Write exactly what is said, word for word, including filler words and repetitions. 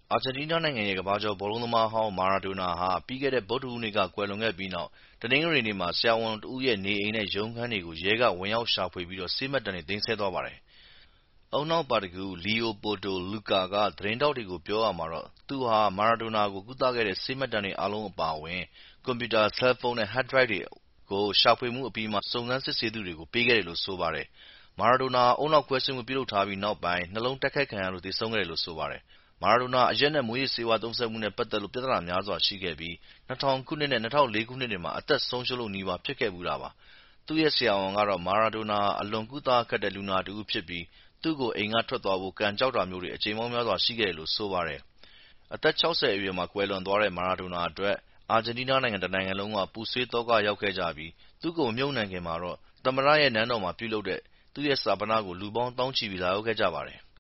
အာဂျင်တီးနားနိုင်ငံရဲ့ကမ္ဘာကျော်ဘောလုံးသမားဟောင်း မာရာဒိုနာဟာ ပြီးခဲ့တဲ့ ဗုဒ္ဓဟူးနေ့က ကွယ်လွန်ခဲ့ပြီးနောက် တနင်္ဂနွေနေ့မှာ ဆရာဝန်တဦးရဲ့နေအိမ်နဲ့ရုံးခန်းတွေကို ရဲက ဝင်ရောက်ရှာဖွေပြီး ဆေးမှတ်တမ်းတွေ သိမ်းဆည်းသွားပါတယ်။ ဦးနှောက်ပါရဂူ Leopoldo Lucas က သတင်းထောက်တွေကို ပြောရာမှာတော့ သူဟာ မာရာဒိုနာကို ကုသခဲ့တဲ့ ဆေးမှတ်တမ်းတွေအားလုံးအပါအဝင် ကွန်ပျူတာ ဆဲလ်ဖုန်းနဲ့ hard drive တွေကို ရှာဖွေမှုအပြီးမှာ စုံစမ်းစစ်ဆေးသူတွေကို ပေးခဲ့တယ်လို့ ဆိုပါတယ်။ မာရာဒိုနာဟာ ဦးနှောက်ခွဲစိတ်မှုပြုလုပ်ထားပြီးနောက်ပိုင်း နှလုံးတိုက်ခိုက်ခံရလို့ သေဆုံးခဲ့တယ်လို့ ဆိုပါတယ်။ မာရာဒိုနာဟာ အရက်နဲ့မူးယစ်ဆေးဝါးသုံးစွဲမှုနဲ့ပတ်သက်လို့ ပြဿနာများစွာရှိခဲ့ပြီး ၂၀၀၀ ခုနှစ်နဲ့ ၂၀၀၄ ခုနှစ်တွေမှာ အသက်ဆုံးရှုံးလုနီးပါး ဖြစ်ခဲ့ဖူးတာပါ။ သူ့ရဲ့ဆရာဝန်ကတော့ မာရာဒိုနာဟာ အလွန်ကုသရခက်တဲ့လူနာတဦးဖြစ်ပြီး သူ့ကို အိမ်ကထွက်သွားဖို့ ကံကြောက်တာမျိုးတွေ အကြိမ်ပေါင်းများစွာရှိခဲ့တယ်လို့ ဆိုပါတယ်။ အသက် ၆၀ အရွယ်မှာ ကွယ်လွန်သွားတဲ့ မာရာဒိုနာအတွက် အာဂျင်တီးနားနိုင်ငံတနိုင်ငံလုံးက ပူဆွေးသောကရောက်ခဲ့ကြပြီး သူ့ကို မမြှုပ်နှံခင်မှာတော့ သမ္မတရဲ့နန်းတော်မှာပြုလုပ်တဲ့ သူ့ရဲ့ဈာပနကို လူပေါင်းသောင်းချီပြီး လာရောက်ခဲ့ကြပါတယ်။